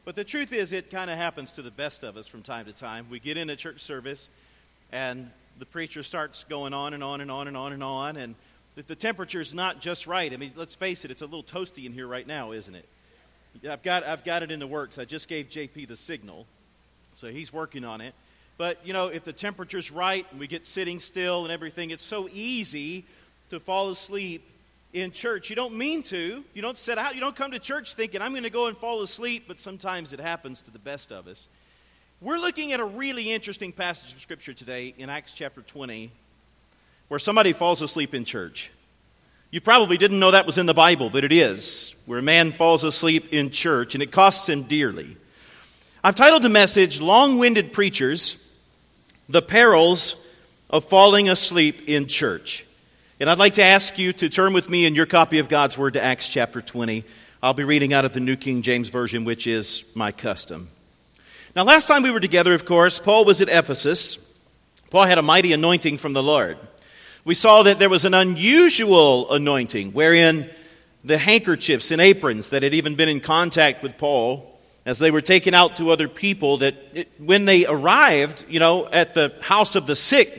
But the truth is, it kind of happens to the best of us from time to time. We get in a church service, and the preacher starts going on and on and on and on and on, and the temperature's not just right. I mean, let's face it, it's a little toasty in here right now, isn't it? I've got it in the works. I just gave JP the signal, so he's working on it. But, if the temperature's right and we get sitting still and everything, it's so easy to fall asleep in church. You don't mean to. You don't set out. You don't come to church thinking, I'm going to go and fall asleep, but sometimes it happens to the best of us. We're looking at a really interesting passage of Scripture today in Acts chapter 20, where somebody falls asleep in church. You probably didn't know that was in the Bible, but it is, where a man falls asleep in church, and it costs him dearly. I've titled the message, Long-Winded Preachers, The Perils of Falling Asleep in Church. And I'd like to ask you to turn with me in your copy of God's Word to Acts chapter 20. I'll be reading out of the New King James Version, which is my custom. Now, last time we were together, of course, Paul was at Ephesus. Paul had a mighty anointing from the Lord. We saw that there was an unusual anointing, wherein the handkerchiefs and aprons that had even been in contact with Paul, as they were taken out to other people, when they arrived, at the house of the sick,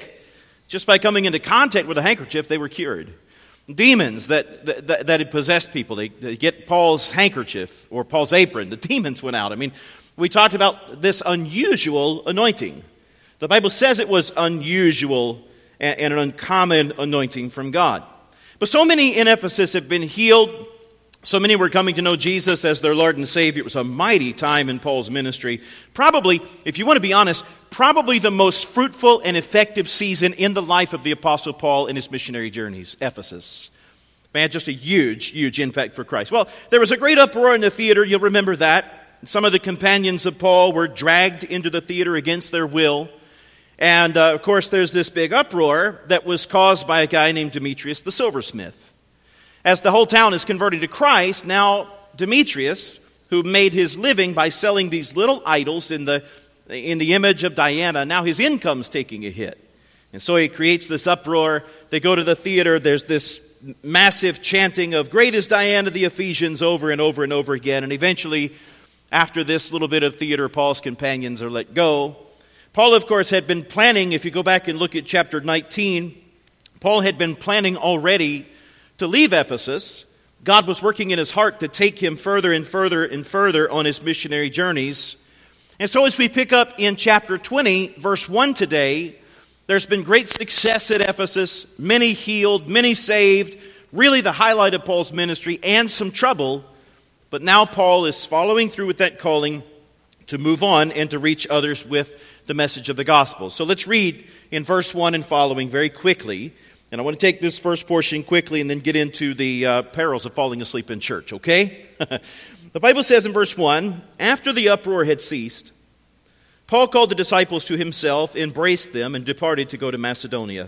just by coming into contact with a handkerchief, they were cured. Demons that had possessed people, they get Paul's handkerchief or Paul's apron, the demons went out. I mean, we talked about this unusual anointing. The Bible says it was unusual and an uncommon anointing from God. But so many in Ephesus have been healed. So many were coming to know Jesus as their Lord and Savior. It was a mighty time in Paul's ministry. Probably, if you want to be honest, probably the most fruitful and effective season in the life of the Apostle Paul in his missionary journeys, Ephesus. Man, just a huge, huge impact for Christ. Well, there was a great uproar in the theater. You'll remember that. Some of the companions of Paul were dragged into the theater against their will. And, of course, there's this big uproar that was caused by a guy named Demetrius the silversmith. As the whole town is converted to Christ, now Demetrius, who made his living by selling these little idols in the image of Diana, now his income's taking a hit. And so he creates this uproar. They go to the theater. There's this massive chanting of "Great is Diana of the Ephesians" over and over and over again. And eventually, after this little bit of theater, Paul's companions are let go. Paul, of course, had been planning, if you go back and look at chapter 19, Paul had been planning already to leave Ephesus. God was working in his heart to take him further and further and further on his missionary journeys. And so as we pick up in chapter 20, verse 1 today, there's been great success at Ephesus, many healed, many saved, really the highlight of Paul's ministry, and some trouble. But now Paul is following through with that calling to move on and to reach others with the message of the gospel. So let's read in verse 1 and following very quickly. And I want to take this first portion quickly and then get into the perils of falling asleep in church, okay? The Bible says in verse 1, after the uproar had ceased, Paul called the disciples to himself, embraced them, and departed to go to Macedonia.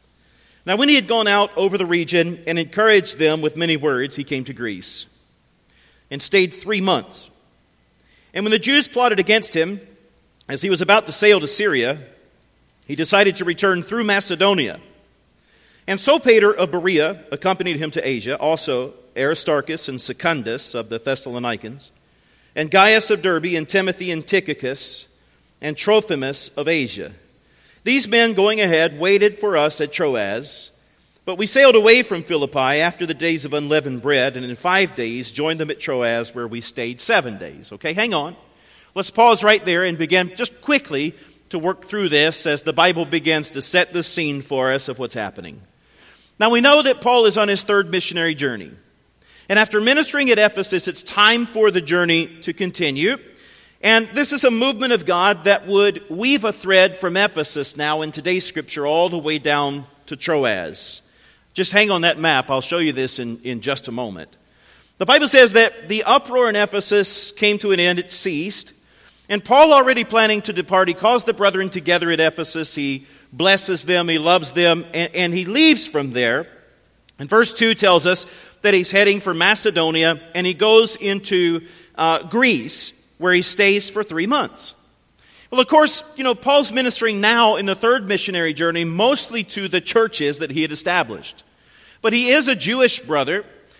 Now when he had gone out over the region and encouraged them with many words, he came to Greece and stayed 3 months. And when the Jews plotted against him, as he was about to sail to Syria, he decided to return through Macedonia. And Sopater of Berea accompanied him to Asia, also Aristarchus and Secundus of the Thessalonians, and Gaius of Derbe, and Timothy and Tychicus, and Trophimus of Asia. These men, going ahead, waited for us at Troas, but we sailed away from Philippi after the days of unleavened bread, and in 5 days joined them at Troas, where we stayed 7 days. Okay, hang on. Let's pause right there and begin just quickly to work through this as the Bible begins to set the scene for us of what's happening. Now we know that Paul is on his third missionary journey. And after ministering at Ephesus, it's time for the journey to continue. And this is a movement of God that would weave a thread from Ephesus now in today's scripture all the way down to Troas. Just hang on that map. I'll show you this in just a moment. The Bible says that the uproar in Ephesus came to an end. It ceased. And Paul, already planning to depart, he calls the brethren together at Ephesus. He blesses them, he loves them, and he leaves from there. And verse 2 tells us that he's heading for Macedonia, and he goes into Greece, where he stays for 3 months. Well, of course, Paul's ministering now in the third missionary journey, mostly to the churches that he had established. But he is a Jewish brother,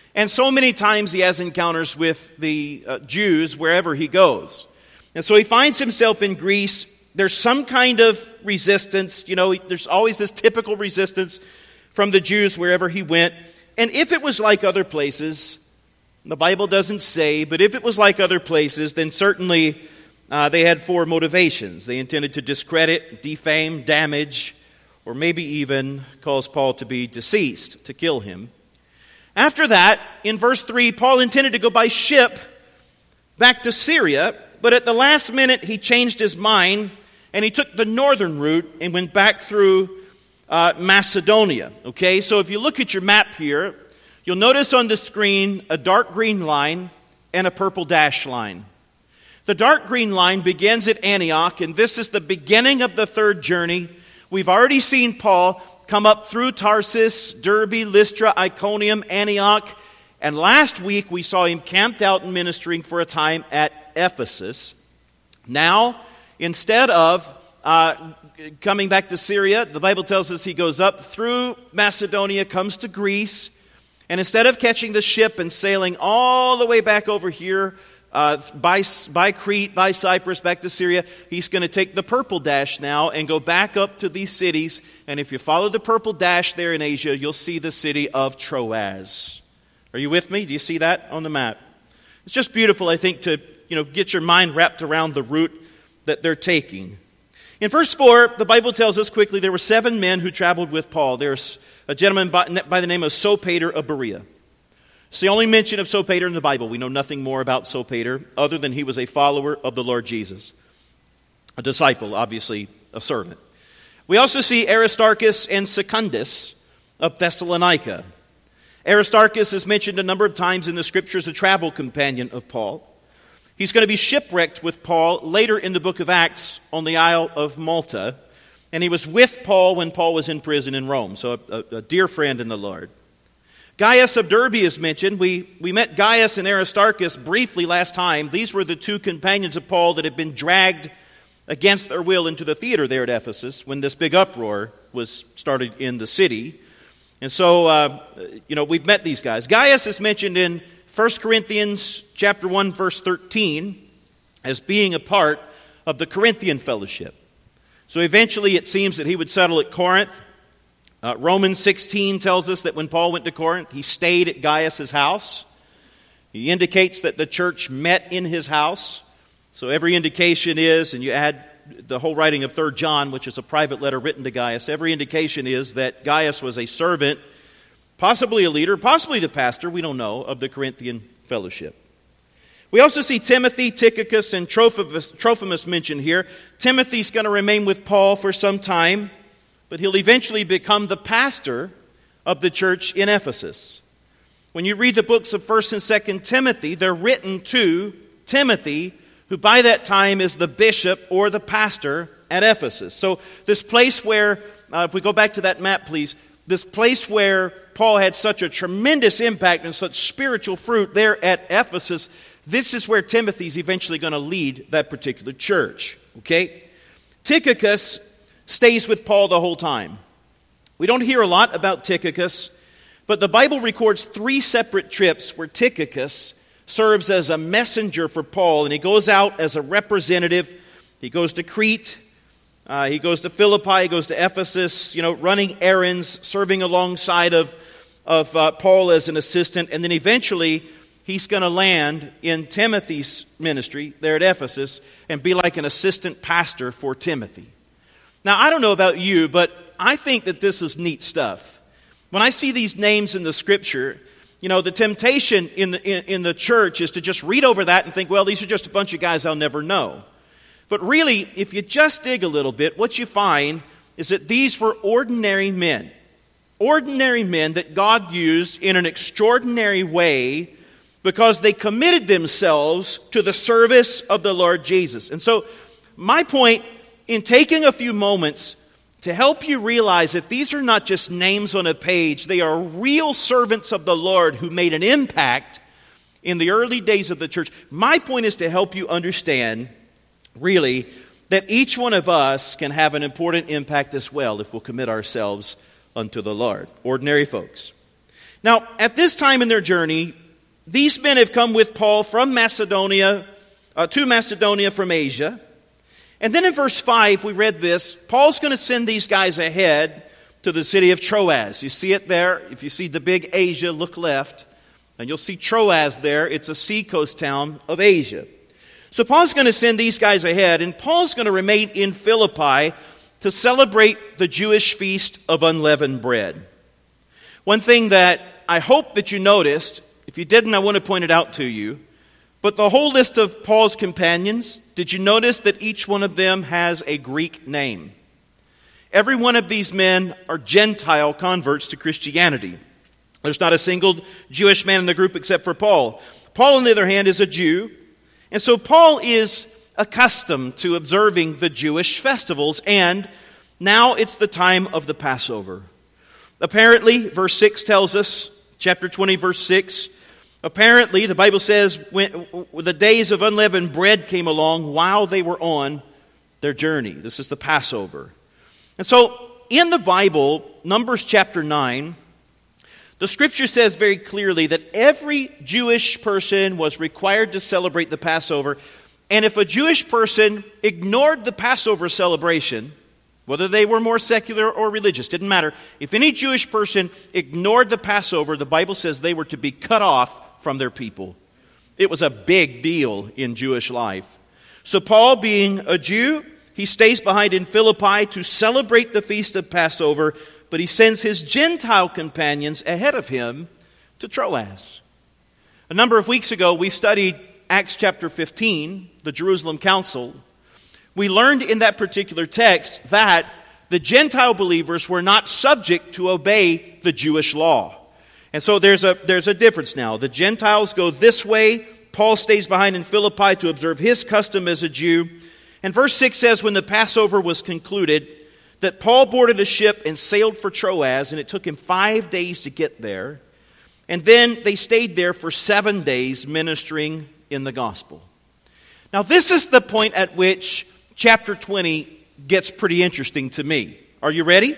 And so many times he has encounters with the Jews wherever he goes. And so he finds himself in Greece. There's some kind of resistance. There's always this typical resistance from the Jews wherever he went. And if it was like other places, the Bible doesn't say, but if it was like other places, then certainly they had 4 motivations. They intended to discredit, defame, damage, or maybe even cause Paul to be deceased, to kill him. After that, in verse 3, Paul intended to go by ship back to Syria, but at the last minute he changed his mind and he took the northern route and went back through Macedonia. Okay, so if you look at your map here, you'll notice on the screen a dark green line and a purple dash line. The dark green line begins at Antioch, and this is the beginning of the third journey. We've already seen Paul come up through Tarsus, Derbe, Lystra, Iconium, Antioch, and last week we saw him camped out and ministering for a time at Ephesus. Now, instead of coming back to Syria, the Bible tells us he goes up through Macedonia, comes to Greece, and instead of catching the ship and sailing all the way back over here by Crete, by Cyprus, back to Syria, he's going to take the purple dash now and go back up to these cities. And if you follow the purple dash there in Asia, you'll see the city of Troas. Are you with me? Do you see that on the map? It's just beautiful, I think, to get your mind wrapped around the route that they're taking. In verse 4, the Bible tells us quickly there were 7 men who traveled with Paul. There's a gentleman by the name of Sopater of Berea. It's the only mention of Sopater in the Bible. We know nothing more about Sopater other than he was a follower of the Lord Jesus. A disciple, obviously a servant. We also see Aristarchus and Secundus of Thessalonica. Aristarchus is mentioned a number of times in the Scriptures, a travel companion of Paul. He's going to be shipwrecked with Paul later in the book of Acts on the Isle of Malta. And he was with Paul when Paul was in prison in Rome. So a dear friend in the Lord. Gaius of Derbe is mentioned. We met Gaius and Aristarchus briefly last time. These were the 2 companions of Paul that had been dragged against their will into the theater there at Ephesus when this big uproar was started in the city. And so, we've met these guys. Gaius is mentioned in 1 Corinthians chapter 1, verse 13, as being a part of the Corinthian fellowship. So eventually it seems that he would settle at Corinth. Romans 16 tells us that when Paul went to Corinth, he stayed at Gaius' house. He indicates that the church met in his house. So every indication is, and you add the whole writing of 3 John, which is a private letter written to Gaius, every indication is that Gaius was a servant, possibly a leader, possibly the pastor, we don't know, of the Corinthian fellowship. We also see Timothy, Tychicus, and Trophimus mentioned here. Timothy's going to remain with Paul for some time, but he'll eventually become the pastor of the church in Ephesus. When you read the books of 1 and 2 Timothy, they're written to Timothy, who by that time is the bishop or the pastor at Ephesus. So this place where, if we go back to that map, please, this place where Paul had such a tremendous impact and such spiritual fruit there at Ephesus, this is where Timothy's eventually going to lead that particular church. Okay? Tychicus stays with Paul the whole time. We don't hear a lot about Tychicus, but the Bible records 3 separate trips where Tychicus serves as a messenger for Paul, and he goes out as a representative. He goes to Crete, he goes to Philippi, he goes to Ephesus, running errands, serving alongside of Paul as an assistant, and then eventually he's going to land in Timothy's ministry there at Ephesus and be like an assistant pastor for Timothy. Now, I don't know about you, but I think that this is neat stuff. When I see these names in the Scripture, the temptation in the church is to just read over that and think, well, these are just a bunch of guys I'll never know. But really, if you just dig a little bit, what you find is that these were ordinary men. Ordinary men that God used in an extraordinary way because they committed themselves to the service of the Lord Jesus. And so, my point in taking a few moments to help you realize that these are not just names on a page, they are real servants of the Lord who made an impact in the early days of the church. My point is to help you understand, really, that each one of us can have an important impact as well if we'll commit ourselves unto the Lord. Ordinary folks. Now, at this time in their journey, these men have come with Paul from Macedonia, to Macedonia from Asia. And then in verse 5, we read this. Paul's going to send these guys ahead to the city of Troas. You see it there. If you see the big Asia, look left. And you'll see Troas there. It's a seacoast town of Asia. So Paul's going to send these guys ahead. And Paul's going to remain in Philippi to celebrate the Jewish feast of unleavened bread. One thing that I hope that you noticed, if you didn't, I want to point it out to you. But the whole list of Paul's companions, did you notice that each one of them has a Greek name? Every one of these men are Gentile converts to Christianity. There's not a single Jewish man in the group except for Paul. Paul, on the other hand, is a Jew. And so Paul is accustomed to observing the Jewish festivals. And now it's the time of the Passover. Apparently, verse 6 tells us, chapter 20, verse 6, apparently, the Bible says, when the days of unleavened bread came along while they were on their journey. This is the Passover. And so, in the Bible, Numbers chapter 9, the Scripture says very clearly that every Jewish person was required to celebrate the Passover. And if a Jewish person ignored the Passover celebration, whether they were more secular or religious, didn't matter. If any Jewish person ignored the Passover, the Bible says they were to be cut off from their people. It was a big deal in Jewish life. So Paul, being a Jew, he stays behind in Philippi to celebrate the feast of Passover, but he sends his Gentile companions ahead of him to Troas. A number of weeks ago, we studied Acts chapter 15, the Jerusalem Council. We learned in that particular text that the Gentile believers were not subject to obey the Jewish law. And so there's a difference now. The Gentiles go this way. Paul stays behind in Philippi to observe his custom as a Jew. And verse 6 says, when the Passover was concluded, that Paul boarded a ship and sailed for Troas, and it took him 5 days to get there. And then they stayed there for 7 days ministering in the gospel. Now this is the point at which chapter 20 gets pretty interesting to me. Are you ready?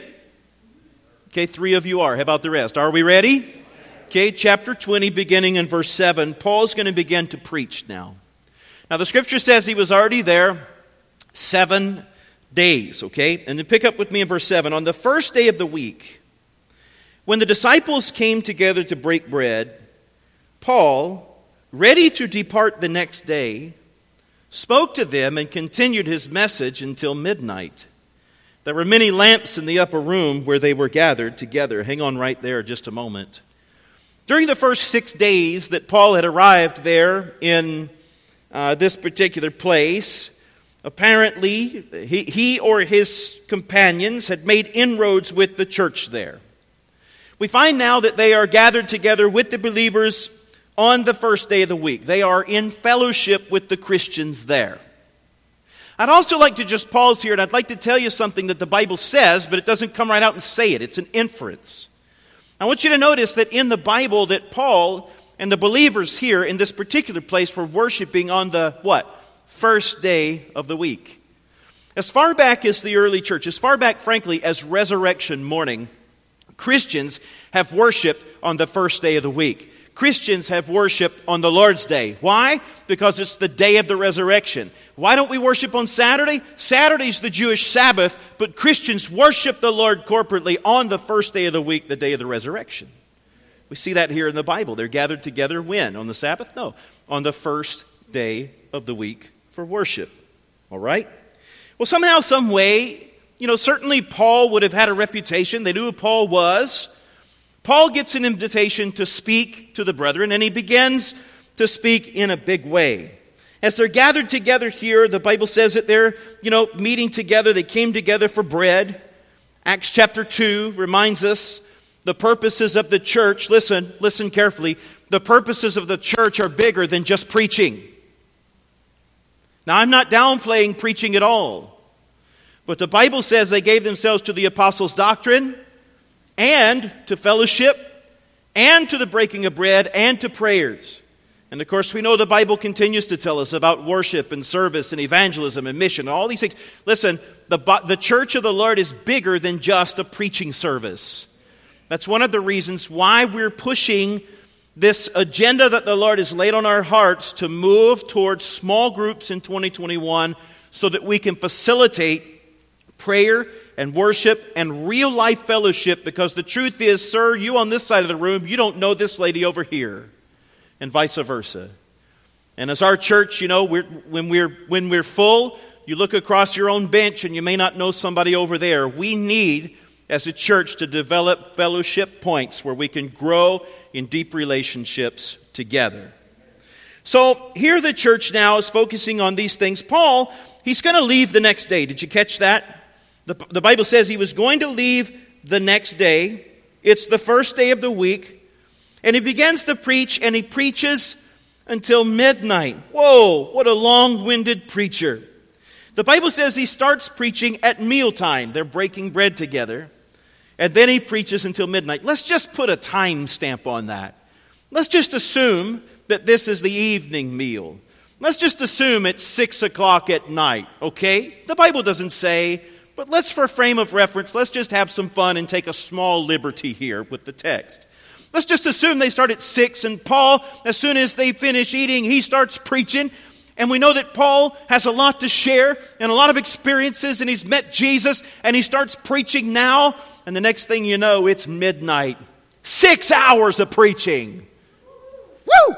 Okay, 3 of you are. How about the rest? Are we ready? Okay, chapter 20, beginning in verse 7. Paul's going to begin to preach now. Now the Scripture says he was already there 7 days, okay? And then pick up with me in verse 7. On the first day of the week, when the disciples came together to break bread, Paul, ready to depart the next day, spoke to them and continued his message until midnight. There were many lamps in the upper room where they were gathered together. Hang on right there just a moment. During the first 6 days that Paul had arrived there in this particular place, apparently he or his companions had made inroads with the church there. We find now that they are gathered together with the believers on the first day of the week. They are in fellowship with the Christians there. I'd also like to just pause here, and I'd like to tell you something that the Bible says, but it doesn't come right out and say it. It's an inference. I want you to notice that in the Bible that Paul and the believers here in this particular place were worshiping on the, what? First day of the week. As far back as the early church, as far back, frankly, as resurrection morning, Christians have worshiped on the first day of the week. Christians have worshiped on the Lord's Day. Why? Because it's the day of the resurrection. Why don't we worship on Saturday? Saturday's the Jewish Sabbath, but Christians worship the Lord corporately on the first day of the week, the day of the resurrection. We see that here in the Bible. They're gathered together when? On the Sabbath? No. On the first day of the week for worship. All right? Well, somehow, some way, certainly Paul would have had a reputation. They knew who Paul was. Paul gets an invitation to speak to the brethren, and he begins to speak in a big way. As they're gathered together here, the Bible says that they're, meeting together. They came together for bread. Acts chapter 2 reminds us the purposes of the church. Listen carefully. The purposes of the church are bigger than just preaching. Now, I'm not downplaying preaching at all. But the Bible says they gave themselves to the apostles' doctrine, and to fellowship, and to the breaking of bread, and to prayers. And of course, we know the Bible continues to tell us about worship and service and evangelism and mission, and all these things. Listen, the church of the Lord is bigger than just a preaching service. That's one of the reasons why we're pushing this agenda that the Lord has laid on our hearts to move towards small groups in 2021 so that we can facilitate prayer and worship and real-life fellowship, because the truth is, sir, you on this side of the room, you don't know this lady over here, and vice versa. And as our church, when we're full, you look across your own bench and you may not know somebody over there. We need, as a church, to develop fellowship points where we can grow in deep relationships together. So here the church now is focusing on these things. Paul, he's going to leave the next day. Did you catch that? The Bible says he was going to leave the next day. It's the first day of the week. And he begins to preach, and he preaches until midnight. Whoa, what a long-winded preacher. The Bible says he starts preaching at mealtime. They're breaking bread together. And then he preaches until midnight. Let's just put a time stamp on that. Let's just assume that this is the evening meal. Let's just assume it's 6 o'clock at night, okay? The Bible doesn't say, but let's, for frame of reference, let's just have some fun and take a small liberty here with the text. Let's just assume they start at 6, and Paul, as soon as they finish eating, he starts preaching. And we know that Paul has a lot to share and a lot of experiences, and he's met Jesus, and he starts preaching now, and the next thing you know, it's midnight. 6 hours of preaching. Woo!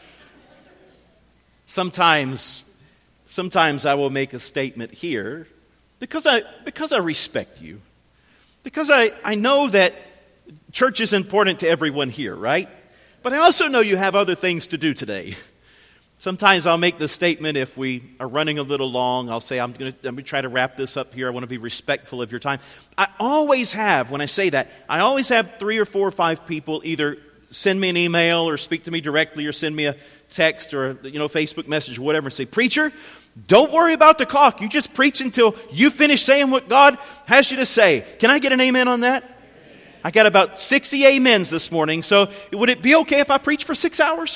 Sometimes I will make a statement here because I respect you. Because I know that church is important to everyone here, right? But I also know you have other things to do today. Sometimes I'll make the statement if we are running a little long. I'll say, I'm going to try to wrap this up here. I want to be respectful of your time. I always have, when I say that, I always have 3 or 4 or 5 people either send me an email or speak to me directly or send me a text or Facebook message or whatever and say, "Preacher, don't worry about the clock. You just preach until you finish saying what God has you to say." Can I get an amen on that? Amen. I got about 60 amens this morning. So would it be okay if I preach for 6 hours?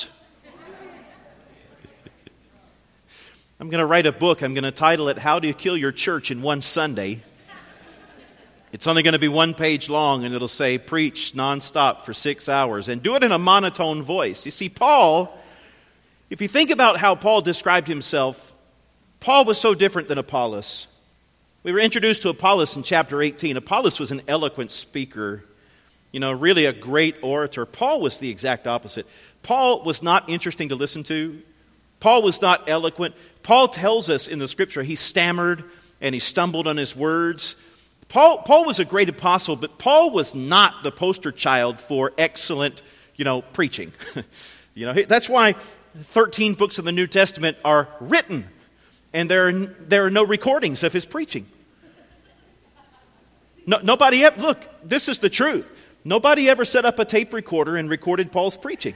I'm going to write a book. I'm going to title it, "How Do You Kill Your Church in One Sunday?" It's only going to be 1 page long, and it'll say, "Preach nonstop for 6 hours." And do it in a monotone voice. You see, Paul, if you think about how Paul described himself, Paul was so different than Apollos. We were introduced to Apollos in chapter 18. Apollos was an eloquent speaker, really a great orator. Paul was the exact opposite. Paul was not interesting to listen to. Paul was not eloquent. Paul tells us in the scripture he stammered and he stumbled on his words. Paul was a great apostle, but Paul was not the poster child for excellent, preaching. That's why 13 books of the New Testament are written, and there are no recordings of his preaching. Nobody ever, look, this is the truth. Nobody ever set up a tape recorder and recorded Paul's preaching.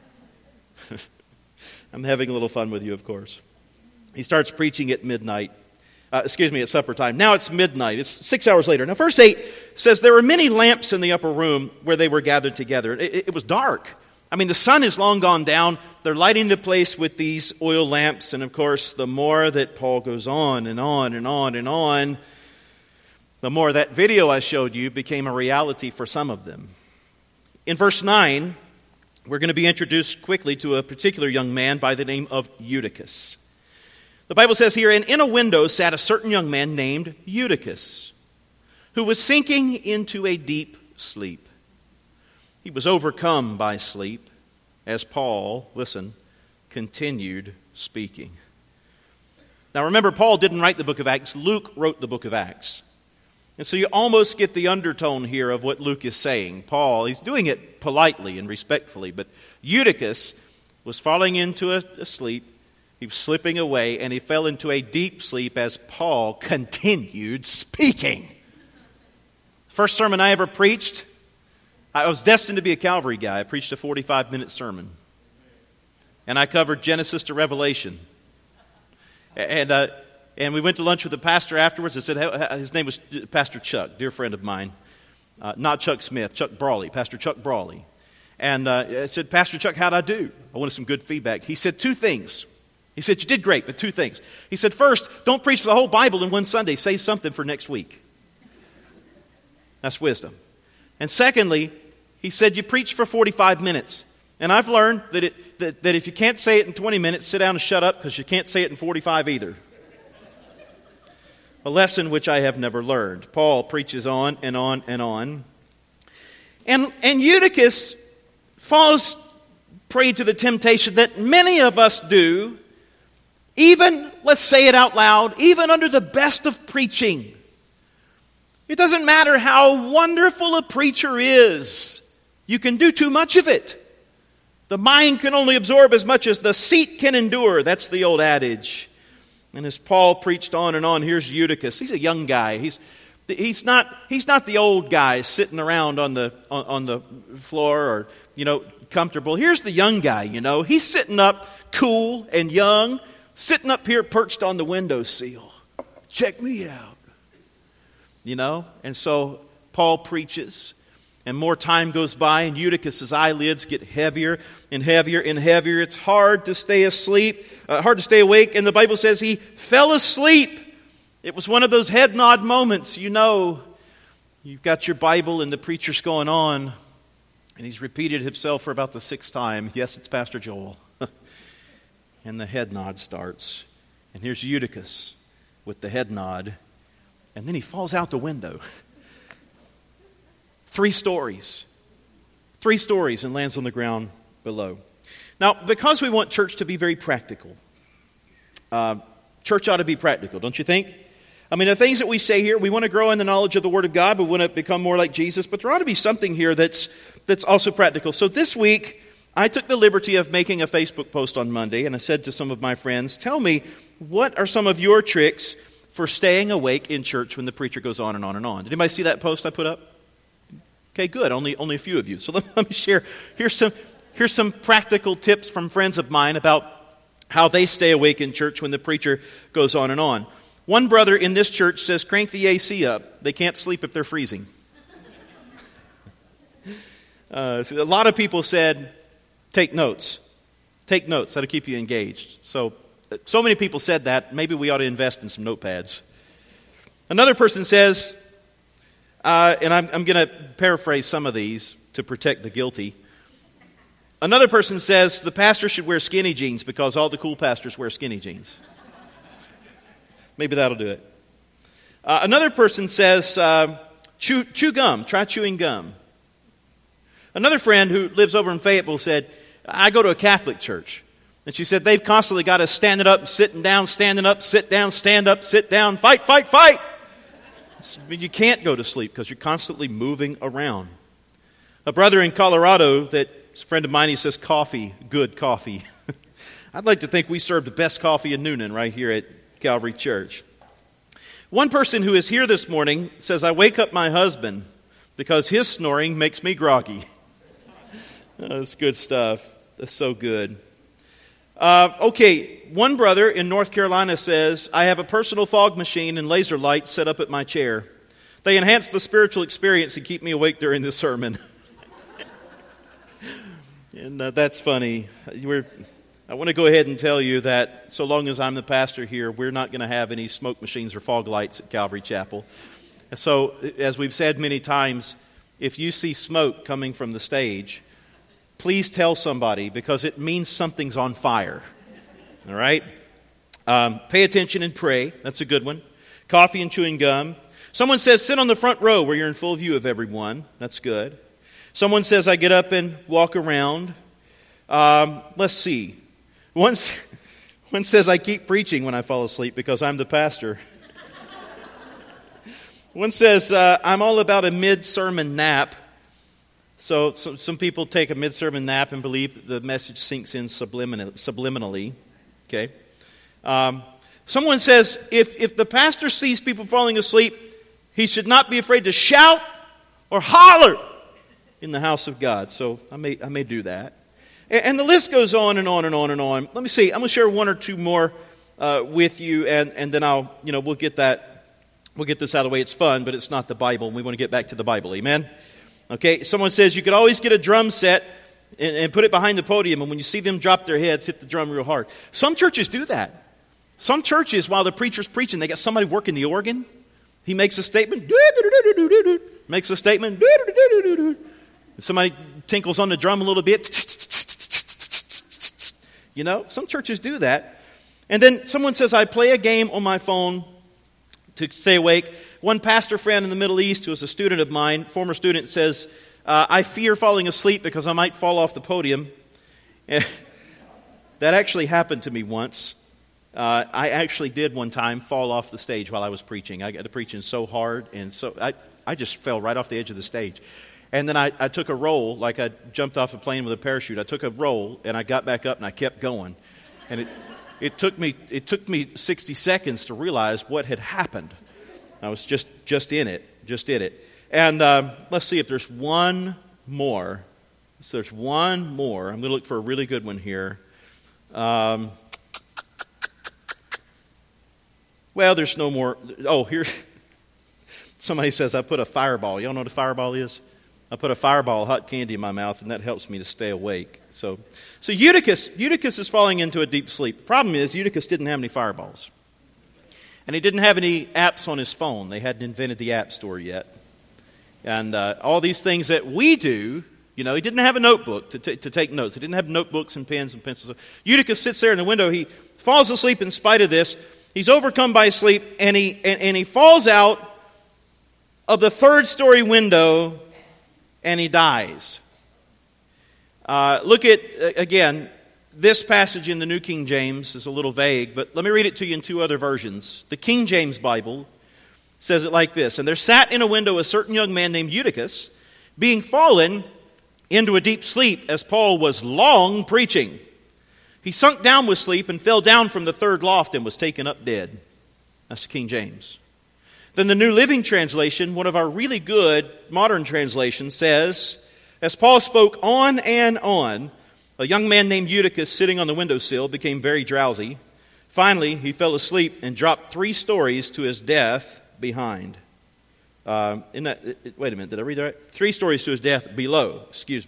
I'm having a little fun with you, of course. He starts preaching at midnight. At supper time. Now it's midnight. It's 6 hours later. Now verse 8 says, "There were many lamps in the upper room where they were gathered together." It was dark. I mean, the sun is long gone down. They're lighting the place with these oil lamps. And of course, the more that Paul goes on and on and on and on, the more that video I showed you became a reality for some of them. In verse 9, we're going to be introduced quickly to a particular young man by the name of Eutychus. The Bible says here, "And in a window sat a certain young man named Eutychus, who was sinking into a deep sleep. He was overcome by sleep as Paul," listen, "continued speaking." Now remember, Paul didn't write the book of Acts. Luke wrote the book of Acts. And so you almost get the undertone here of what Luke is saying. Paul, he's doing it politely and respectfully, but Eutychus was falling into a sleep. He was slipping away, and he fell into a deep sleep as Paul continued speaking. First sermon I ever preached, I was destined to be a Calvary guy. I preached a 45-minute sermon. And I covered Genesis to Revelation. And we went to lunch with the pastor afterwards. I said, his name was Pastor Chuck, dear friend of mine. Not Chuck Smith, Chuck Brawley, Pastor Chuck Brawley. And I said, "Pastor Chuck, how'd I do?" I wanted some good feedback. He said 2 things. He said, "You did great, but 2 things. He said, "First, don't preach the whole Bible in one Sunday. Save something for next week." That's wisdom. And secondly, He said, you preach for 45 minutes. And I've learned that if you can't say it in 20 minutes, sit down and shut up, because you can't say it in 45 either. A lesson which I have never learned. Paul preaches on and on and on. And Eutychus falls prey to the temptation that many of us do, even, let's say it out loud, even under the best of preaching. It doesn't matter how wonderful a preacher is. You can do too much of it. The mind can only absorb as much as the seat can endure. That's the old adage. And as Paul preached on and on, here's Eutychus. He's a young guy. He's not the old guy sitting around on the floor or, comfortable. Here's the young guy, He's sitting up cool and young, sitting up here perched on the windowsill. Check me out. And so Paul preaches. And more time goes by, and Eutychus' eyelids get heavier and heavier and heavier. It's hard to stay awake. And the Bible says he fell asleep. It was one of those head nod moments. You've got your Bible, and the preacher's going on, and he's repeated himself for about the 6th time. Yes, it's Pastor Joel. And the head nod starts. And here's Eutychus with the head nod. And then he falls out the window. 3 stories and lands on the ground below. Now, because we want church to be very practical, church ought to be practical, don't you think? I mean, the things that we say here, we want to grow in the knowledge of the Word of God, we want to become more like Jesus, but there ought to be something here that's also practical. So this week, I took the liberty of making a Facebook post on Monday, and I said to some of my friends, tell me, what are some of your tricks for staying awake in church when the preacher goes on and on and on? Did anybody see that post I put up? Okay, good. Only a few of you. So let me share. Here's some practical tips from friends of mine about how they stay awake in church when the preacher goes on and on. One brother in this church says, crank the AC up. They can't sleep if they're freezing. A lot of people said, take notes. Take notes. That'll keep you engaged. So many people said that. Maybe we ought to invest in some notepads. Another person says, and I'm going to paraphrase some of these to protect the guilty. Another person says the pastor should wear skinny jeans because all the cool pastors wear skinny jeans. Maybe that'll do it. Another person says chew gum. Try chewing gum. Another friend who lives over in Fayetteville said, I go to a Catholic church. And she said they've constantly got us standing up, sitting down, standing up, sit down, stand up, sit down, fight, fight, fight. You can't go to sleep because you're constantly moving around. A brother in Colorado that's a friend of mine, he says coffee, good coffee. I'd like to think we serve the best coffee in Noonan right here at Calvary Church. One person who is here this morning says, I wake up my husband because his snoring makes me groggy. That's good stuff. That's so good. One brother in North Carolina says, I have a personal fog machine and laser lights set up at my chair. They enhance the spiritual experience and keep me awake during the sermon. And that's funny. I want to go ahead and tell you that so long as I'm the pastor here, we're not going to have any smoke machines or fog lights at Calvary Chapel. So, as we've said many times, if you see smoke coming from the stage, please tell somebody because it means something's on fire. All right? Pay attention and pray. That's a good one. Coffee and chewing gum. Someone says sit on the front row where you're in full view of everyone. That's good. Someone says I get up and walk around. Let's see. One says I keep preaching when I fall asleep because I'm the pastor. One says I'm all about a mid-sermon nap. So some people take a mid-sermon nap and believe that the message sinks in subliminally. Okay. Someone says if the pastor sees people falling asleep, he should not be afraid to shout or holler in the house of God. So I may do that. And the list goes on and on and on and on. Let me see. I'm going to share one or two more with you, and then we'll get this out of the way. It's fun, but it's not the Bible, and we want to get back to the Bible. Amen. Okay, someone says you could always get a drum set and put it behind the podium, and when you see them drop their heads, hit the drum real hard. Some churches do that. Some churches, while the preacher's preaching, they got somebody working the organ. He makes a statement, makes a statement, Somebody tinkles on the drum a little bit. You know, some churches do that. And then someone says, I play a game on my phone to stay awake. One pastor friend in the Middle East who is a student of mine, former student, says, I fear falling asleep because I might fall off the podium. That actually happened to me once. I actually did one time fall off the stage while I was preaching. I got to preaching so hard, and so I just fell right off the edge of the stage. And then I took a roll, like I jumped off a plane with a parachute. I took a roll, and I got back up, and I kept going. And it took me 60 seconds to realize what had happened. I was just in it. And let's see if there's one more. So there's one more. I'm going to look for a really good one here. Well, there's no more. Oh, here. Somebody says I put a fireball. Y'all know what a fireball is? I put a fireball, hot candy in my mouth, and that helps me to stay awake. So Eutychus is falling into a deep sleep. The problem is Eutychus didn't have any fireballs. And he didn't have any apps on his phone. They hadn't invented the app store yet. And all these things that we do, you know, he didn't have a notebook to take notes. He didn't have notebooks and pens and pencils. Eutychus sits there in the window. He falls asleep in spite of this. He's overcome by sleep, and he falls out of the third-story window, and he dies. Look at, again, this passage in the New King James is a little vague, but let me read it to you in two other versions. The King James Bible says it like this: And there sat in a window a certain young man named Eutychus, being fallen into a deep sleep as Paul was long preaching. He sunk down with sleep and fell down from the third loft and was taken up dead. That's King James. Then the New Living Translation, one of our really good modern translations, says, As Paul spoke on and on, a young man named Eutychus sitting on the windowsill became very drowsy. Finally, he fell asleep and dropped 3 stories to his death behind. Wait a minute, did I read that right? 3 stories to his death below,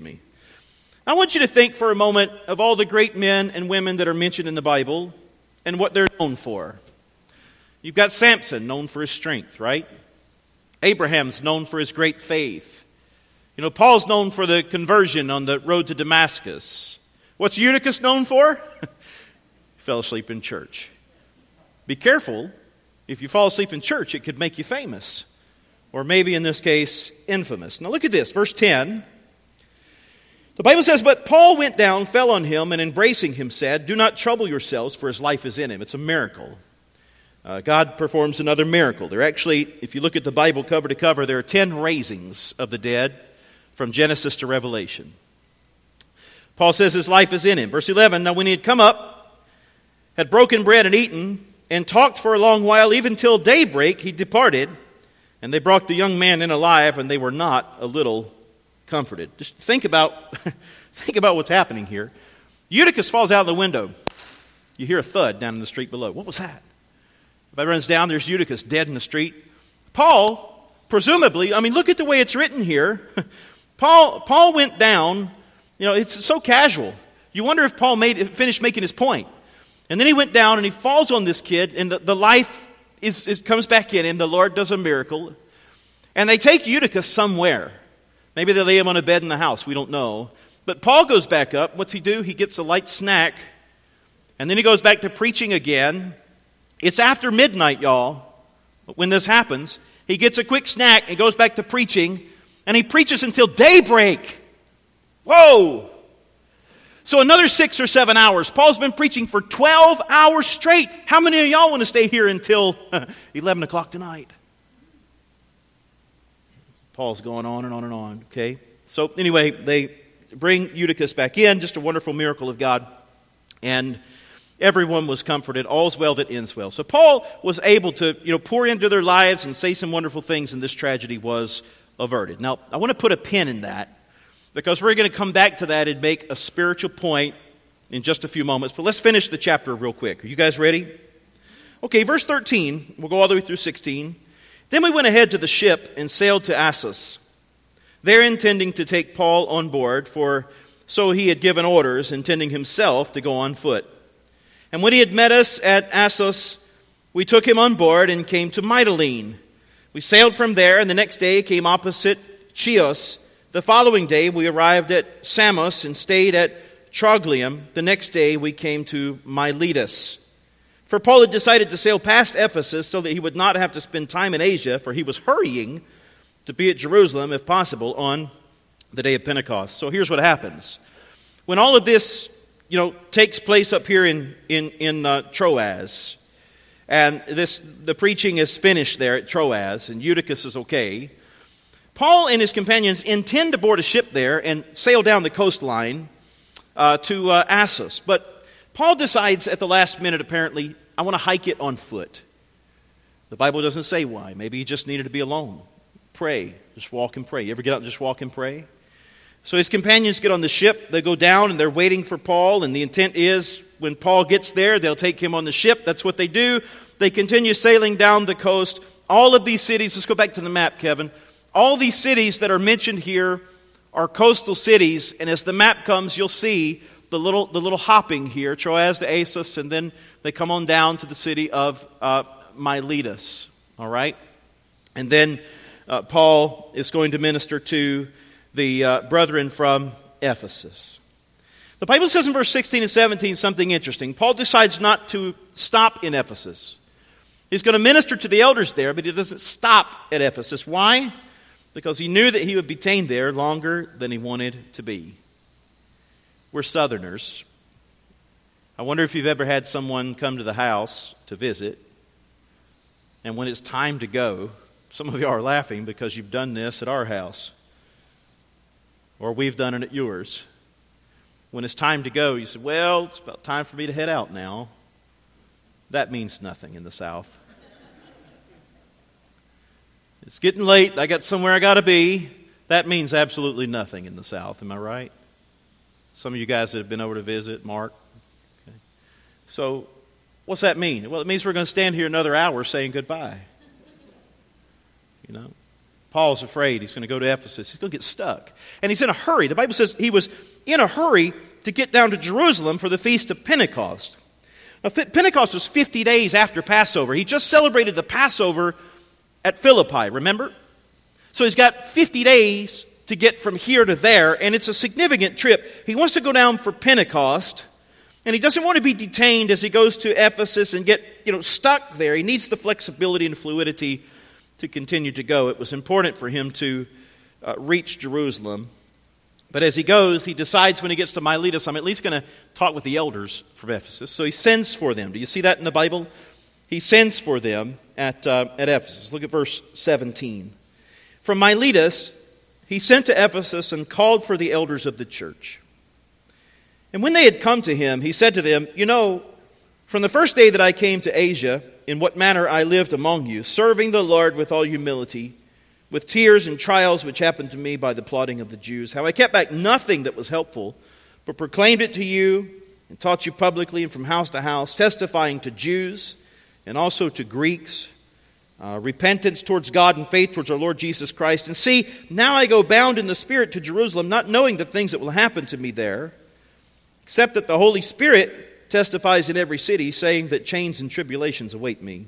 I want you to think for a moment of all the great men and women that are mentioned in the Bible and what they're known for. You've got Samson, known for his strength, right? Abraham's known for his great faith. You know, Paul's known for the conversion on the road to Damascus. What's Eutychus known for? He fell asleep in church. Be careful. If you fall asleep in church, it could make you famous. Or maybe in this case, infamous. Now look at this, verse 10. The Bible says, But Paul went down, fell on him, and embracing him said, Do not trouble yourselves, for his life is in him. It's a miracle. God performs another miracle. There actually, if you look at the Bible cover to cover, there are 10 raisings of the dead from Genesis to Revelation. Paul says his life is in him. Verse 11, Now when he had come up, had broken bread and eaten, and talked for a long while, even till daybreak, he departed. And they brought the young man in alive, and they were not a little comforted. Just think about what's happening here. Eutychus falls out of the window. You hear a thud down in the street below. What was that? Everybody runs down. There's Eutychus dead in the street. Paul, presumably, look at the way it's written here. Paul went down. You know, it's so casual. You wonder if Paul finished making his point. And then he went down and he falls on this kid, and the life comes back in him. The Lord does a miracle. And they take Eutychus somewhere. Maybe they lay him on a bed in the house. We don't know. But Paul goes back up. What's he do? He gets a light snack. And then he goes back to preaching again. It's after midnight, y'all, when this happens. He gets a quick snack and goes back to preaching. And he preaches until daybreak. Whoa! So another 6 or 7 hours. Paul's been preaching for 12 hours straight. How many of y'all want to stay here until 11 o'clock tonight? Paul's going on and on and on, okay? So anyway, they bring Eutychus back in, just a wonderful miracle of God. And everyone was comforted. All's well that ends well. So Paul was able to, pour into their lives and say some wonderful things, and this tragedy was averted. Now, I want to put a pin in that, because we're going to come back to that and make a spiritual point in just a few moments. But let's finish the chapter real quick. Are you guys ready? Okay, verse 13. We'll go all the way through 16. Then we went ahead to the ship and sailed to Assos, there intending to take Paul on board, for so he had given orders, intending himself to go on foot. And when he had met us at Assos, we took him on board and came to Mytilene. We sailed from there, and the next day came opposite Chios The following day we arrived at Samos and stayed at Troglium. The next day we came to Miletus. For Paul had decided to sail past Ephesus so that he would not have to spend time in Asia, for he was hurrying to be at Jerusalem, if possible, on the day of Pentecost. So here's what happens. When all of this, takes place up here in Troas, and the preaching is finished there at Troas, and Eutychus is okay, Paul and his companions intend to board a ship there and sail down the coastline to Assos. But Paul decides at the last minute, apparently, I want to hike it on foot. The Bible doesn't say why. Maybe he just needed to be alone. Pray. Just walk and pray. You ever get out and just walk and pray? So his companions get on the ship. They go down and they're waiting for Paul. And the intent is when Paul gets there, they'll take him on the ship. That's what they do. They continue sailing down the coast. All of these cities, let's go back to the map, Kevin. All these cities that are mentioned here are coastal cities. And as the map comes, you'll see the little hopping here, Troas to Assos, and then they come on down to the city of Miletus. All right? And then Paul is going to minister to the brethren from Ephesus. The Bible says in verse 16 and 17 something interesting. Paul decides not to stop in Ephesus. He's going to minister to the elders there, but he doesn't stop at Ephesus. Why? Because he knew that he would be detained there longer than he wanted to be. We're Southerners. I wonder if you've ever had someone come to the house to visit, and when it's time to go, some of you are laughing because you've done this at our house, or we've done it at yours. When it's time to go, you say, well, it's about time for me to head out now. That means nothing in the South. It's getting late. I got somewhere I got to be. That means absolutely nothing in the South. Am I right? Some of you guys that have been over to visit, Mark. Okay. So, what's that mean? Well, it means we're going to stand here another hour saying goodbye. Paul's afraid he's going to go to Ephesus. He's going to get stuck. And he's in a hurry. The Bible says he was in a hurry to get down to Jerusalem for the Feast of Pentecost. Now, Pentecost was 50 days after Passover. He just celebrated the Passover at Philippi, remember? So he's got 50 days to get from here to there, and it's a significant trip. He wants to go down for Pentecost, and he doesn't want to be detained as he goes to Ephesus and get stuck there. He needs the flexibility and fluidity to continue to go. It was important for him to reach Jerusalem. But as he goes, he decides when he gets to Miletus, I'm at least going to talk with the elders from Ephesus. So he sends for them. Do you see that in the Bible? He sends for them at Ephesus. Look at verse 17. From Miletus, he sent to Ephesus and called for the elders of the church. And when they had come to him, he said to them, from the first day that I came to Asia, in what manner I lived among you, serving the Lord with all humility, with tears and trials which happened to me by the plotting of the Jews, how I kept back nothing that was helpful, but proclaimed it to you and taught you publicly and from house to house, testifying to Jews and also to Greeks, repentance towards God and faith towards our Lord Jesus Christ. And see, now I go bound in the Spirit to Jerusalem, not knowing the things that will happen to me there, except that the Holy Spirit testifies in every city, saying that chains and tribulations await me.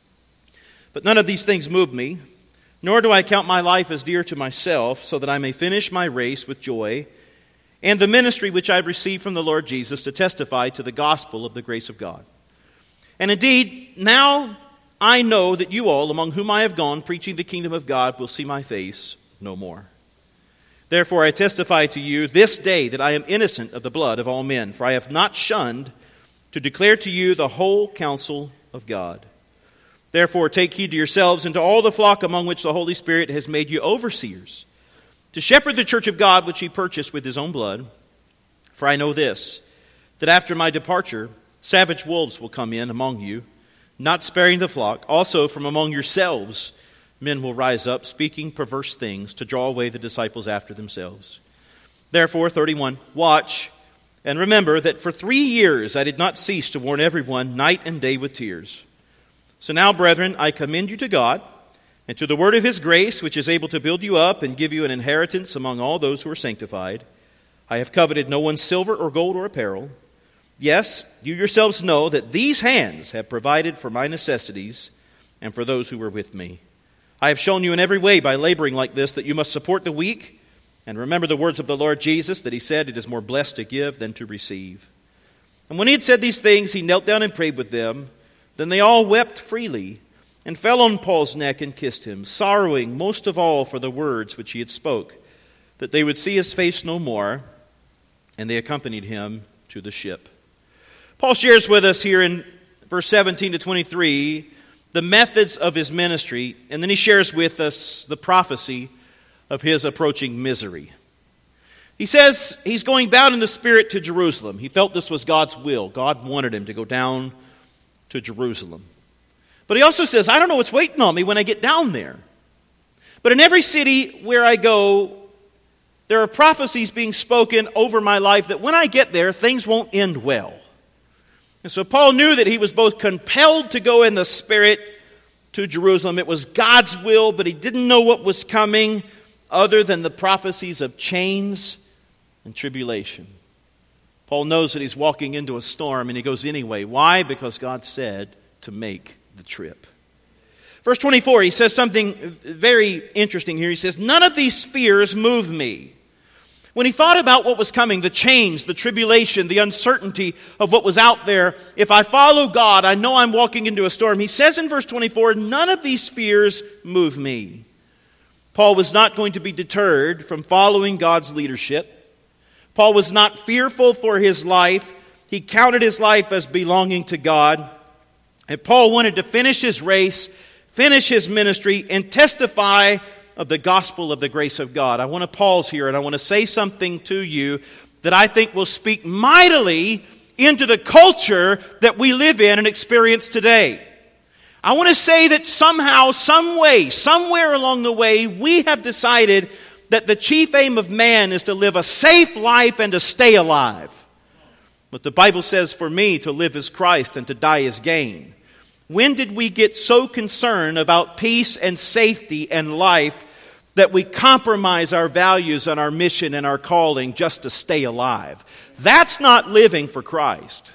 But none of these things move me, nor do I count my life as dear to myself, so that I may finish my race with joy, and the ministry which I have received from the Lord Jesus to testify to the gospel of the grace of God. And indeed, now I know that you all, among whom I have gone, preaching the kingdom of God, will see my face no more. Therefore I testify to you this day that I am innocent of the blood of all men, for I have not shunned to declare to you the whole counsel of God. Therefore take heed to yourselves and to all the flock among which the Holy Spirit has made you overseers, to shepherd the church of God which he purchased with his own blood. For I know this, that after my departure savage wolves will come in among you, not sparing the flock. Also from among yourselves men will rise up, speaking perverse things, to draw away the disciples after themselves. Therefore, 31, watch and remember that for 3 years I did not cease to warn everyone night and day with tears. So now, brethren, I commend you to God and to the word of his grace, which is able to build you up and give you an inheritance among all those who are sanctified. I have coveted no one's silver or gold or apparel. Yes, you yourselves know that these hands have provided for my necessities and for those who were with me. I have shown you in every way by laboring like this that you must support the weak And remember the words of the Lord Jesus that he said, it is more blessed to give than to receive. And when he had said these things, he knelt down and prayed with them. Then they all wept freely and fell on Paul's neck and kissed him, sorrowing most of all for the words which he had spoke, that they would see his face no more. And they accompanied him to the ship. Paul shares with us here in verse 17 to 23 the methods of his ministry, and then he shares with us the prophecy of his approaching misery. He says he's going bound in the Spirit to Jerusalem. He felt this was God's will. God wanted him to go down to Jerusalem. But he also says, I don't know what's waiting on me when I get down there. But in every city where I go, there are prophecies being spoken over my life that when I get there, things won't end well. And so Paul knew that he was both compelled to go in the Spirit to Jerusalem. It was God's will, but he didn't know what was coming other than the prophecies of chains and tribulation. Paul knows that he's walking into a storm, and he goes anyway. Why? Because God said to make the trip. Verse 24, he says something very interesting here. He says, none of these fears move me. When he thought about what was coming, the change, the tribulation, the uncertainty of what was out there, if I follow God, I know I'm walking into a storm. He says in verse 24, none of these fears move me. Paul was not going to be deterred from following God's leadership. Paul was not fearful for his life. He counted his life as belonging to God. And Paul wanted to finish his race, finish his ministry, and testify of the gospel of the grace of God. I want to pause here and I want to say something to you that I think will speak mightily into the culture that we live in and experience today. I want to say that somehow, some way, somewhere along the way, we have decided that the chief aim of man is to live a safe life and to stay alive. But the Bible says for me to live is Christ and to die is gain. When did we get so concerned about peace and safety and life that we compromise our values and our mission and our calling just to stay alive? That's not living for Christ.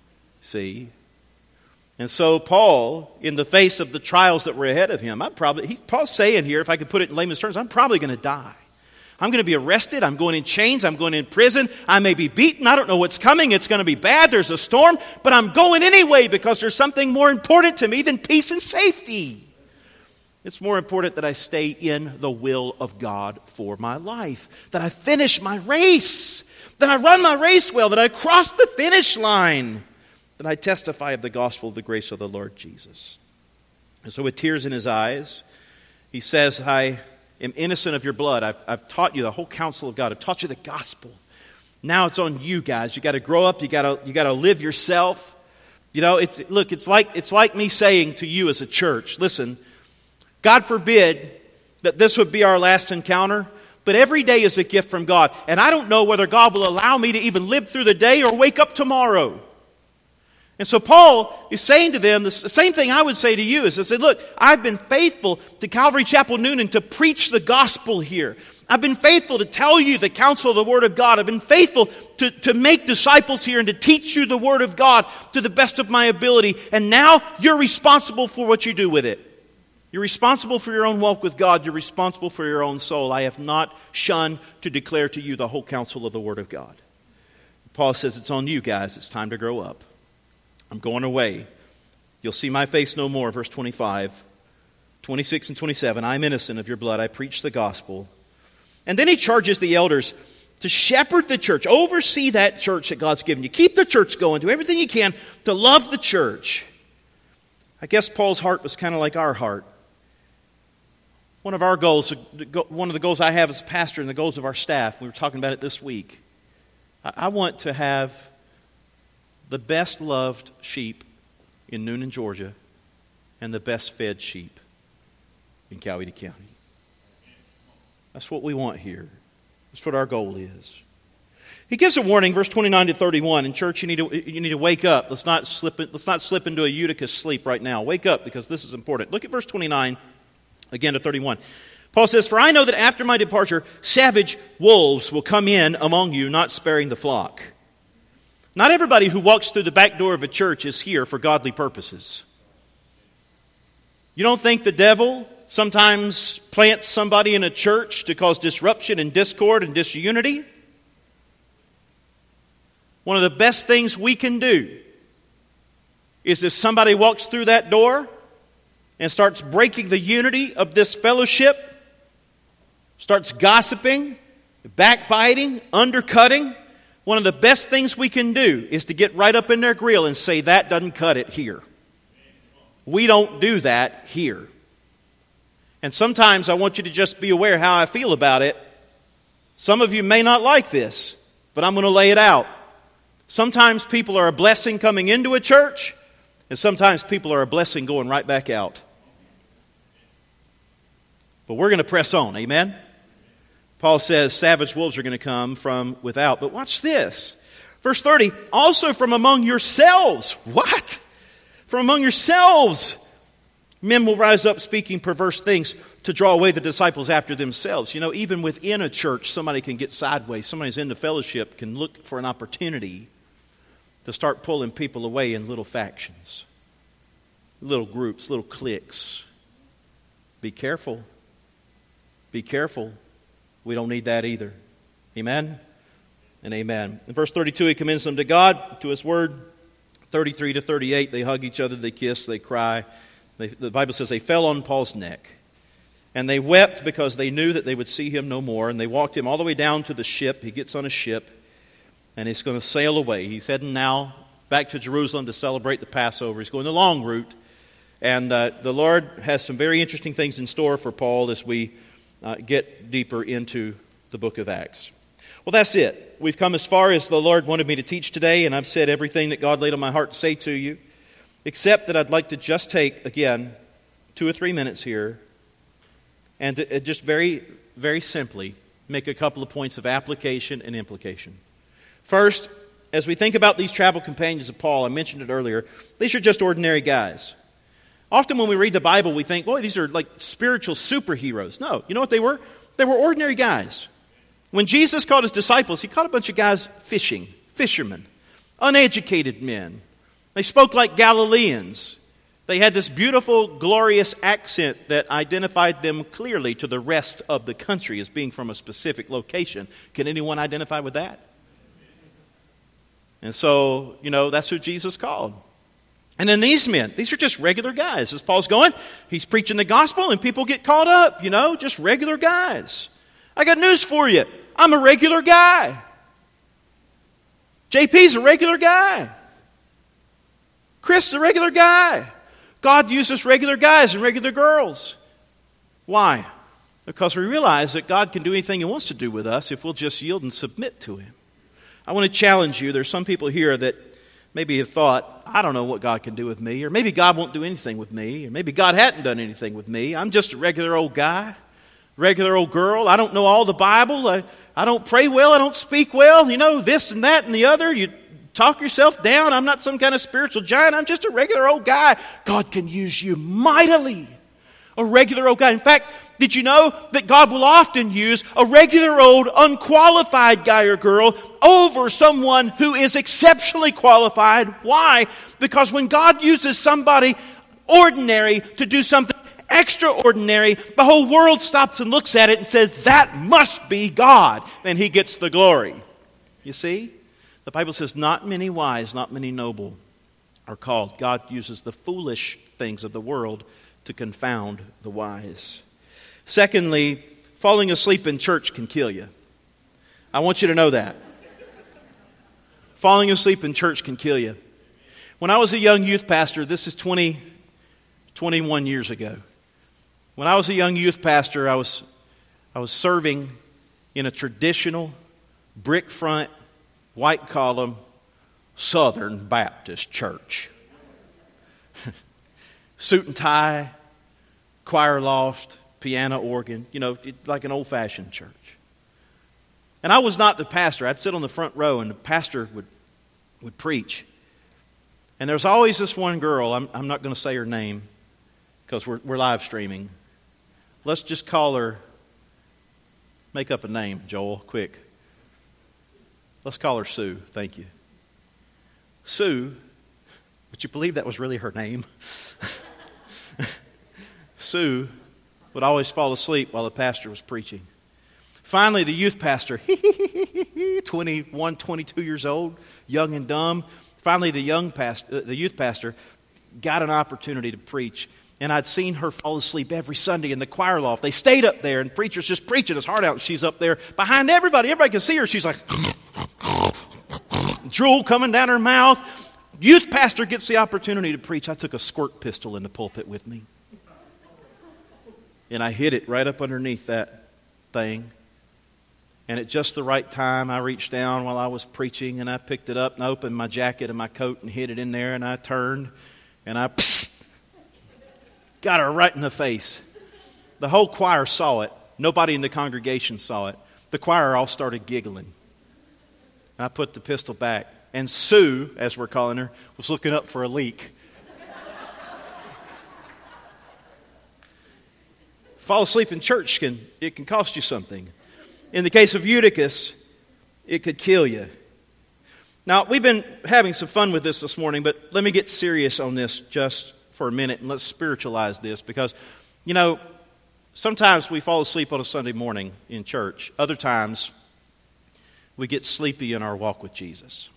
See? And so Paul, in the face of the trials that were ahead of him, Paul's saying here, if I could put it in layman's terms, I'm probably going to die. I'm going to be arrested. I'm going in chains. I'm going in prison. I may be beaten. I don't know what's coming. It's going to be bad. There's a storm. But I'm going anyway because there's something more important to me than peace and safety. It's more important that I stay in the will of God for my life. That I finish my race. That I run my race well. That I cross the finish line. That I testify of the gospel of the grace of the Lord Jesus. And so with tears in his eyes, he says, I am innocent of your blood. I've taught you the whole counsel of God. I've taught you the gospel. Now it's on you guys. You got to grow up. You got to live yourself. You know, it's like me saying to you as a church, listen, God forbid that this would be our last encounter, but every day is a gift from God. And I don't know whether God will allow me to even live through the day or wake up tomorrow. And so Paul is saying to them the same thing I would say to you. Is I said, look, I've been faithful to Calvary Chapel Noonan to preach the gospel here. I've been faithful to tell you the counsel of the Word of God. I've been faithful to make disciples here and to teach you the Word of God to the best of my ability. And now you're responsible for what you do with it. You're responsible for your own walk with God. You're responsible for your own soul. I have not shunned to declare to you the whole counsel of the Word of God. Paul says, it's on you guys. It's time to grow up. I'm going away. You'll see my face no more. Verse 25, 26 and 27. I'm innocent of your blood. I preach the gospel. And then he charges the elders to shepherd the church. Oversee that church that God's given you. Keep the church going. Do everything you can to love the church. I guess Paul's heart was kind of like our heart. One of our goals, one of the goals I have as a pastor and the goals of our staff, we were talking about it this week. I want to have the best loved sheep in Noonan, Georgia, and the best fed sheep in Coweta County. That's what we want here. That's what our goal is. He gives a warning, verse 29 to 31. In church, you need to wake up. Let's not slip into a Eutychus sleep right now. Wake up, because this is important. Look at verse 29, again to 31. Paul says, for I know that after my departure, savage wolves will come in among you, not sparing the flock. Not everybody who walks through the back door of a church is here for godly purposes. You don't think the devil sometimes plants somebody in a church to cause disruption and discord and disunity. One of the best things we can do is if somebody walks through that door and starts breaking the unity of this fellowship, starts gossiping, backbiting, undercutting, one of the best things we can do is to get right up in their grill and say, that doesn't cut it here. We don't do that here. And sometimes I want you to just be aware how I feel about it. Some of you may not like this, but I'm going to lay it out. Sometimes people are a blessing coming into a church, and sometimes people are a blessing going right back out. But we're going to press on, amen? Paul says savage wolves are going to come from without. But watch this. Verse 30, also from among yourselves. What? From among yourselves. Men will rise up speaking perverse things to draw away the disciples after themselves. You know, even within a church, somebody can get sideways. Somebody's in the fellowship can look for an opportunity to start pulling people away in little factions, little groups, little cliques. Be careful. Be careful. We don't need that either. Amen and amen. In verse 32, he commends them to God, to His Word. 33 to 38, they hug each other, they kiss, they cry. The Bible says they fell on Paul's neck. And they wept because they knew that they would see him no more. And they walked him all the way down to the ship. He gets on a ship and he's going to sail away. He's heading now back to Jerusalem to celebrate the Passover. He's going the long route. And the Lord has some very interesting things in store for Paul as we get deeper into the book of Acts. Well, that's it. We've come as far as the Lord wanted me to teach today, and I've said everything that God laid on my heart to say to you, except that I'd like to just take, again, 2 or 3 minutes here and to just very, very simply make a couple of points of application and implication. First, as we think about these travel companions of Paul, I mentioned it earlier, these are just ordinary guys. Often when we read the Bible, we think, boy, these are like spiritual superheroes. No, you know what they were? They were ordinary guys. When Jesus called His disciples, He called a bunch of guys fishermen, uneducated men. They spoke like Galileans. They had this beautiful, glorious accent that identified them clearly to the rest of the country as being from a specific location. Can anyone identify with that? And so, that's who Jesus called. And then these men, these are just regular guys. As Paul's going, he's preaching the gospel and people get caught up, just regular guys. I got news for you. I'm a regular guy. JP's a regular guy. Chris is a regular guy. God uses regular guys and regular girls. Why? Because we realize that God can do anything He wants to do with us if we'll just yield and submit to Him. I want to challenge you. There's some people here that maybe have thought, I don't know what God can do with me, or maybe God won't do anything with me, or maybe God hadn't done anything with me. I'm just a regular old guy, regular old girl. I don't know all the Bible. I don't pray well. I don't speak well. This and that and the other. You talk yourself down. I'm not some kind of spiritual giant. I'm just a regular old guy. God can use you mightily. A regular old guy. In fact, did you know that God will often use a regular old unqualified guy or girl over someone who is exceptionally qualified? Why? Because when God uses somebody ordinary to do something extraordinary, the whole world stops and looks at it and says, that must be God. Then He gets the glory. You see? The Bible says, not many wise, not many noble are called. God uses the foolish things of the world to confound the wise. Secondly, falling asleep in church can kill you. I want you to know that. Falling asleep in church can kill you. When I was a young youth pastor, this is 21 years ago. When I was a young youth pastor, I was serving in a traditional brick front, white column, Southern Baptist church. Suit and tie, choir loft, piano organ, like an old-fashioned church. And I was not the pastor. I'd sit on the front row and the pastor would preach. And there's always this one girl, I'm not going to say her name because we're live streaming. Let's just call her, make up a name, Joel, quick. Let's call her Sue, thank you. Sue, would you believe that was really her name? Sue would always fall asleep while the pastor was preaching. Finally, the youth pastor, 21, 22 years old, young and dumb. Finally, the youth pastor got an opportunity to preach. And I'd seen her fall asleep every Sunday in the choir loft. They stayed up there, and the preacher's just preaching his heart out. And she's up there behind everybody. Everybody can see her. She's like, drool coming down her mouth. Youth pastor gets the opportunity to preach. I took a squirt pistol in the pulpit with me. And I hid it right up underneath that thing. And at just the right time, I reached down while I was preaching, and I picked it up and I opened my jacket and my coat and hid it in there, and I turned, and I got her right in the face. The whole choir saw it. Nobody in the congregation saw it. The choir all started giggling. And I put the pistol back. And Sue, as we're calling her, was looking up for a leak. Fall asleep in church can cost you something. In the case of Eutychus, it could kill you. Now, we've been having some fun with this morning, but let me get serious on this just for a minute, and let's spiritualize this, because, you know, sometimes we fall asleep on a Sunday morning in church. Other times, we get sleepy in our walk with Jesus.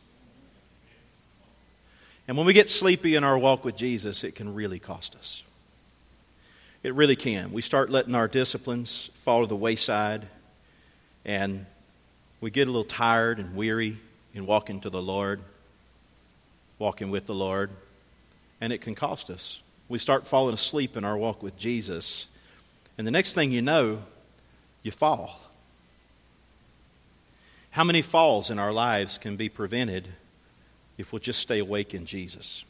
And when we get sleepy in our walk with Jesus, it can really cost us. It really can. We start letting our disciplines fall to the wayside, and we get a little tired and weary in walking to the Lord, walking with the Lord. And it can cost us. We start falling asleep in our walk with Jesus. And the next thing you know, you fall. How many falls in our lives can be prevented if we'll just stay awake in Jesus?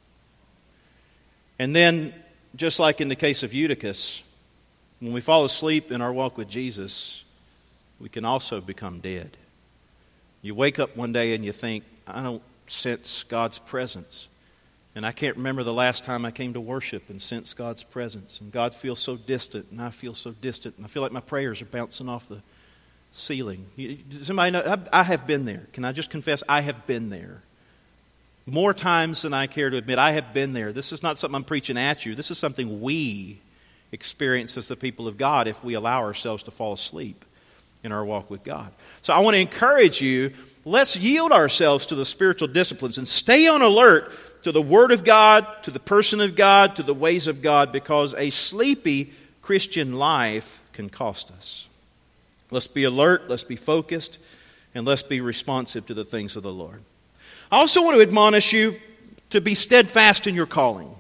And then, just like in the case of Eutychus, when we fall asleep in our walk with Jesus, we can also become dead. You wake up one day and you think, I don't sense God's presence. And I can't remember the last time I came to worship and sensed God's presence. And God feels so distant, and I feel so distant. And I feel like my prayers are bouncing off the ceiling. Somebody know? I have been there. Can I just confess? I have been there. More times than I care to admit, I have been there. This is not something I'm preaching at you. This is something we experience as the people of God if we allow ourselves to fall asleep in our walk with God. So I want to encourage you, let's yield ourselves to the spiritual disciplines and stay on alert to the Word of God, to the person of God, to the ways of God, because a sleepy Christian life can cost us. Let's be alert, let's be focused, and let's be responsive to the things of the Lord. I also want to admonish you to be steadfast in your calling.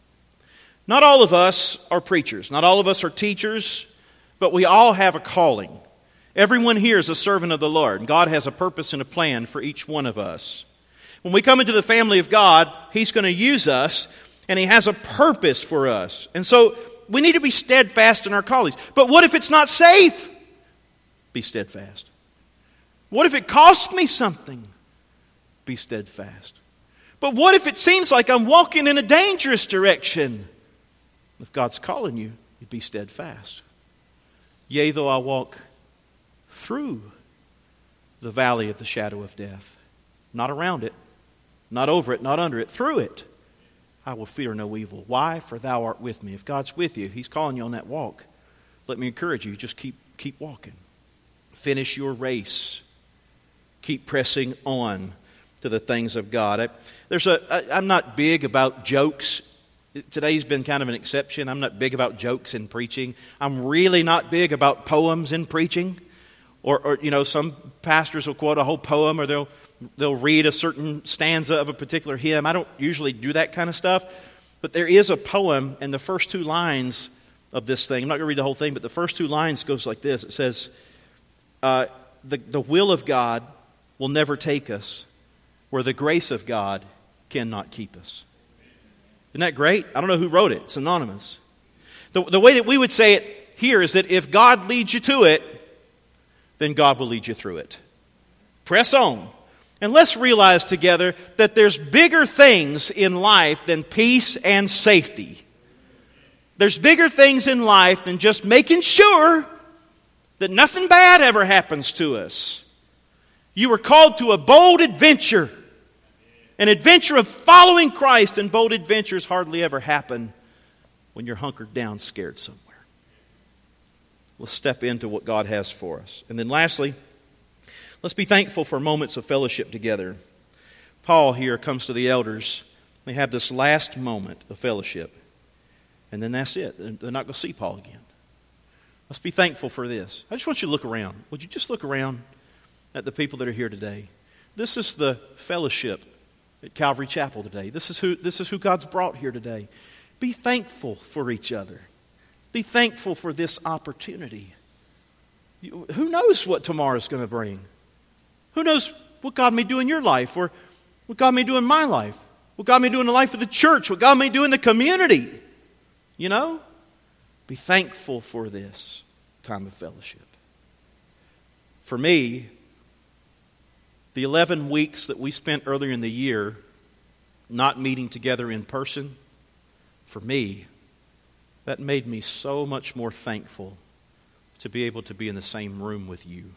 Not all of us are preachers, not all of us are teachers, but we all have a calling. Everyone here is a servant of the Lord, and God has a purpose and a plan for each one of us. When we come into the family of God, He's going to use us, and He has a purpose for us. And so we need to be steadfast in our callings. But what if it's not safe? Be steadfast. What if it costs me something? Be steadfast. But what if it seems like I'm walking in a dangerous direction? If God's calling you, you be steadfast. Yea, though I walk through the valley of the shadow of death, not around it, not over it, not under it, through it, I will fear no evil. Why? For thou art with me. If God's with you, He's calling you on that walk. Let me encourage you, just keep walking. Finish your race. Keep pressing on to the things of God. I'm not big about jokes. Today's been kind of an exception. I'm not big about jokes in preaching. I'm really not big about poems in preaching. Or some pastors will quote a whole poem, or they'll read a certain stanza of a particular hymn. I don't usually do that kind of stuff. But there is a poem, and the first two lines of this thing, I'm not going to read the whole thing, but the first two lines goes like this. It says, the will of God will never take us where the grace of God cannot keep us. Isn't that great? I don't know who wrote it. It's anonymous. The way that we would say it here is that if God leads you to it, then God will lead you through it. Press on. And let's realize together that there's bigger things in life than peace and safety. There's bigger things in life than just making sure that nothing bad ever happens to us. You were called to a bold adventure. An adventure of following Christ, and bold adventures hardly ever happen when you're hunkered down scared somewhere. Let's step into what God has for us. And then lastly, let's be thankful for moments of fellowship together. Paul here comes to the elders. They have this last moment of fellowship. And then that's it. They're not going to see Paul again. Let's be thankful for this. I just want you to look around. Would you just look around at the people that are here today? This is the fellowship at Calvary Chapel today. This is who God's brought here today. Be thankful for each other. Be thankful for this opportunity. Who knows what tomorrow's going to bring? Who knows what God may do in your life, or what God may do in my life, what God may do in the life of the church, what God may do in the community. You know? Be thankful for this time of fellowship. For me, the 11 weeks that we spent earlier in the year not meeting together in person, for me, that made me so much more thankful to be able to be in the same room with you.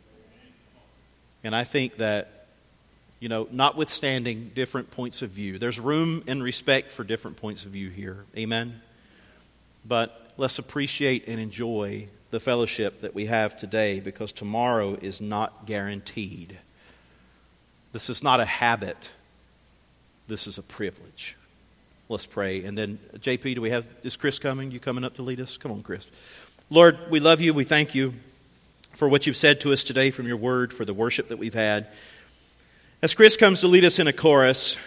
And I think that, notwithstanding different points of view, there's room and respect for different points of view here. Amen? But let's appreciate and enjoy the fellowship that we have today, because tomorrow is not guaranteed. This is not a habit. This is a privilege. Let's pray. And then, JP, is Chris coming? You coming up to lead us? Come on, Chris. Lord, we love you. We thank you for what you've said to us today from your word, for the worship that we've had. As Chris comes to lead us in a chorus,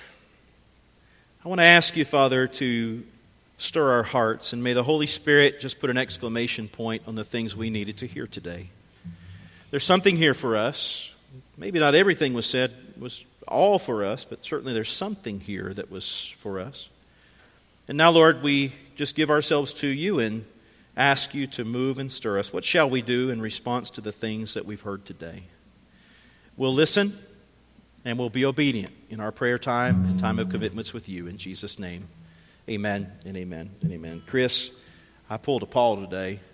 I want to ask you, Father, to stir our hearts, and may the Holy Spirit just put an exclamation point on the things we needed to hear today. There's something here for us. Maybe not everything was said was all for us, but certainly there's something here that was for us. And now, Lord, we just give ourselves to you and ask you to move and stir us. What shall we do in response to the things that we've heard today? We'll listen and we'll be obedient in our prayer time and time of commitments with you. In Jesus' name, amen and amen and amen. Chris, I pulled a Paul today.